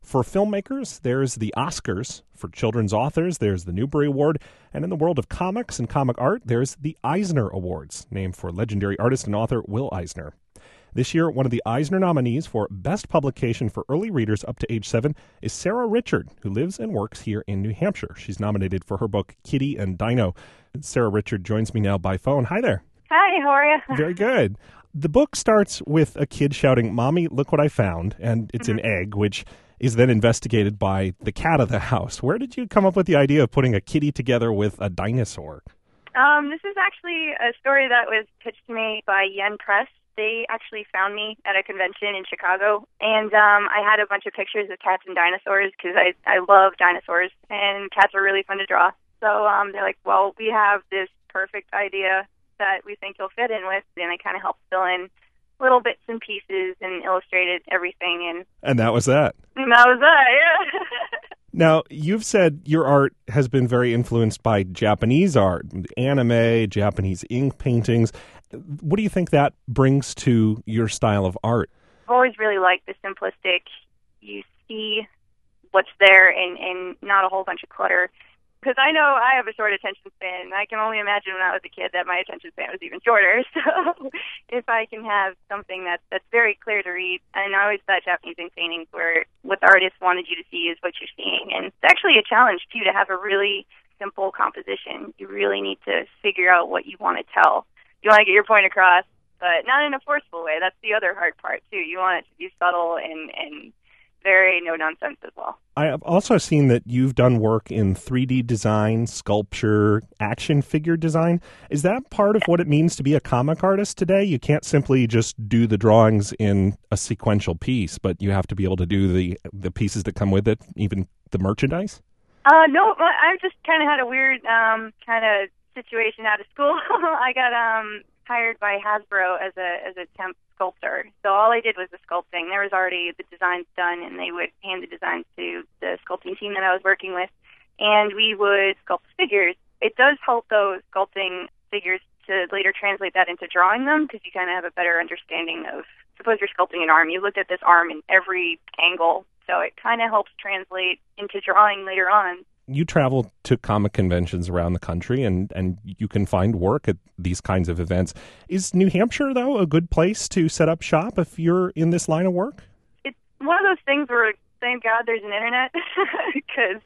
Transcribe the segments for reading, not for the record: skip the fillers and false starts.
For filmmakers, there's the Oscars. For children's authors, there's the Newbery Award. And in the world of comics and comic art, there's the Eisner Awards, named for legendary artist and author Will Eisner. This year, one of the Eisner nominees for Best Publication for Early Readers up to age 7 is Sarah Richard, who lives and works here in New Hampshire. She's nominated for her book, Kitty and Dino. Sarah Richard joins me now by phone. Hi there. Hi, how are you? Very good. The book starts with a kid shouting, "Mommy, look what I found," and it's an egg, which is then investigated by the cat of the house. Where did you come up with the idea of putting a kitty together with a dinosaur? This is actually a story that was pitched to me by Yen Press. They actually found me at a convention in Chicago, and I had a bunch of pictures of cats and dinosaurs because I love dinosaurs, and cats are really fun to draw. So they're like, well, we have this perfect idea that we think you'll fit in with, and I kind of helped fill in little bits and pieces and illustrated everything. And that was that. And that was that, yeah. Now, you've said your art has been very influenced by Japanese art, anime, Japanese ink paintings. What do you think that brings to your style of art? I've always really liked the simplistic, you see what's there and not a whole bunch of clutter. Because I know I have a short attention span, and I can only imagine when I was a kid that my attention span was even shorter. So if I can have something that's very clear to read, and I always thought Japanese ink paintings where what the artist wanted you to see is what you're seeing. And it's actually a challenge, too, to have a really simple composition. You really need to figure out what you want to tell. You want to get your point across, but not in a forceful way. That's the other hard part, too. You want it to be subtle and very no-nonsense as well. I have also seen that you've done work in 3D design, sculpture, action figure design. Is that part of what it means to be a comic artist today? You can't simply just do the drawings in a sequential piece, but you have to be able to do the pieces that come with it, even the merchandise? No, I just kind of had a weird kind of situation out of school. I got hired by Hasbro as a temp sculptor. So all I did was the sculpting. There was already the designs done, and they would hand the designs to the sculpting team that I was working with, and we would sculpt figures. It does help, though, sculpting figures to later translate that into drawing them, because you kind of have a better understanding of, suppose you're sculpting an arm. You looked at this arm in every angle, so it kind of helps translate into drawing later on. You travel to comic conventions around the country, and you can find work at these kinds of events. Is New Hampshire, though, a good place to set up shop if you're in this line of work? It's one of those things where, thank God there's an internet, because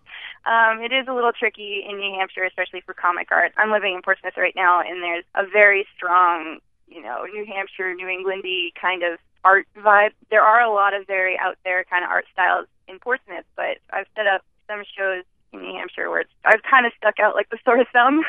it is a little tricky in New Hampshire, especially for comic art. I'm living in Portsmouth right now, and there's a very strong, New Hampshire, New England-y kind of art vibe. There are a lot of very out there kind of art styles in Portsmouth, but I've set up some shows in New Hampshire where I've kind of stuck out like the sore thumb.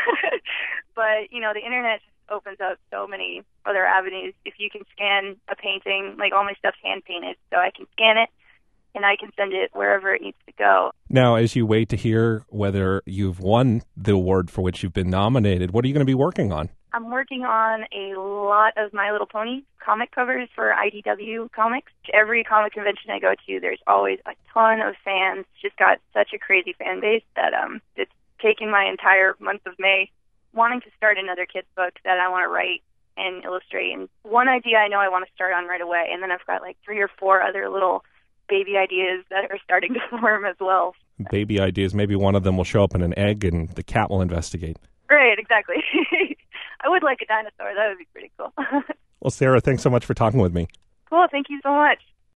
But, the internet just opens up so many other avenues. If you can scan a painting, like all my stuff's hand-painted, so I can scan it and I can send it wherever it needs to go. Now, as you wait to hear whether you've won the award for which you've been nominated, what are you going to be working on? I'm working on a lot of My Little Pony comic covers for IDW Comics. Every comic convention I go to, there's always a ton of fans. It's just got such a crazy fan base that it's taken my entire month of May wanting to start another kid's book that I want to write and illustrate. And one idea I know I want to start on right away, and then I've got like 3 or 4 other little baby ideas that are starting to form as well. Baby ideas. Maybe one of them will show up in an egg and the cat will investigate. Right, exactly. I would like a dinosaur. That would be pretty cool. Well, Sarah, thanks so much for talking with me. Cool. Thank you so much.